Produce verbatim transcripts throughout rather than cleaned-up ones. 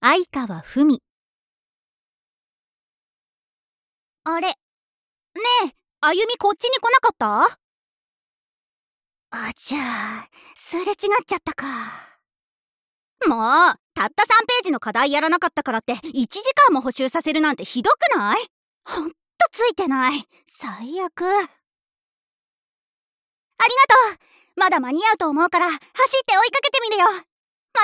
相川文。あれ、ねえ、あゆみこっちに来なかった？あちゃー、すれ違っちゃったか。もう、たったさんページの課題やらなかったからっていちじかんも補習させるなんてひどくない？ほんとついてない。最悪。ありがとう。まだ間に合うと思うから走って追いかけてみるよ。また明日ね。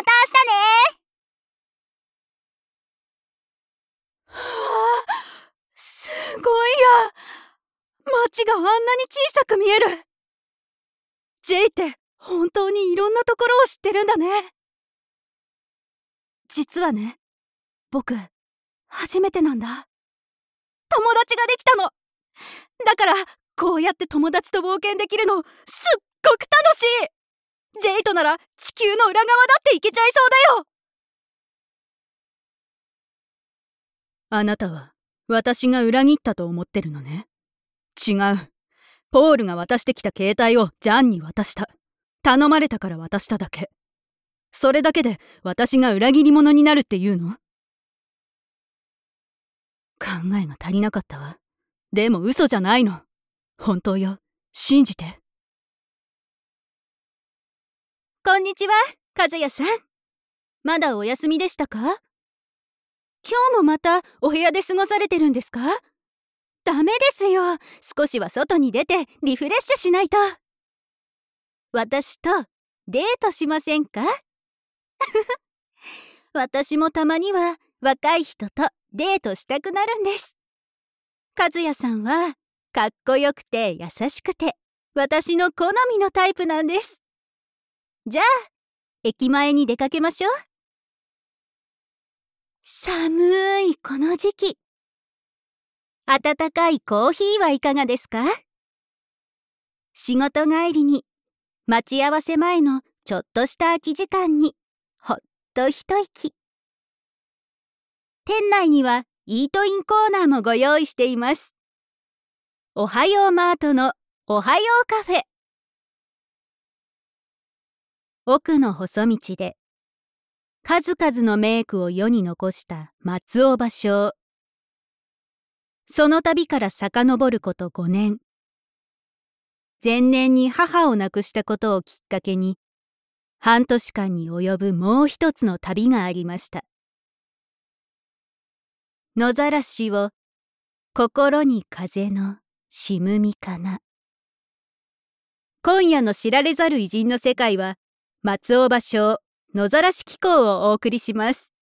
はあ、すごいや。街があんなに小さく見える。ジェイって本当にいろんなところを知ってるんだね。実はね、僕初めてなんだ。友達ができたの。だからこうやって友達と冒険できるのすっごく楽しい。ジェイとなら地球の裏側だって行けちゃいそうだよ。あなたは私が裏切ったと思ってるのね。違う。ポールが渡してきた携帯をジャンに渡した。頼まれたから渡しただけ。それだけで私が裏切り者になるっていうの？考えが足りなかったわ。でも嘘じゃないの。本当よ。信じて。こんにちは、和也さん。まだお休みでしたか？今日もまたお部屋で過ごされてるんですか？ダメですよ。少しは外に出てリフレッシュしないと。私とデートしませんか？私もたまには若い人とデートしたくなるんです。和也さんはかっこよくて優しくて私の好みのタイプなんです。じゃあ駅前に出かけましょう。寒いこの時期、温かいコーヒーはいかがですか？仕事帰りに、待ち合わせ前のちょっとした空き時間にほっと一息。店内にはイートインコーナーもご用意しています。おはようマートのおはようカフェ。奥の細道で数々の名句を世に残した松尾芭蕉。その旅から遡ることごねん。前年に母を亡くしたことをきっかけに、半年間に及ぶもう一つの旅がありました。野ざらしを心に風のしむみかな。今夜の知られざる偉人の世界は、松尾芭蕉野ざらし紀行をお送りします。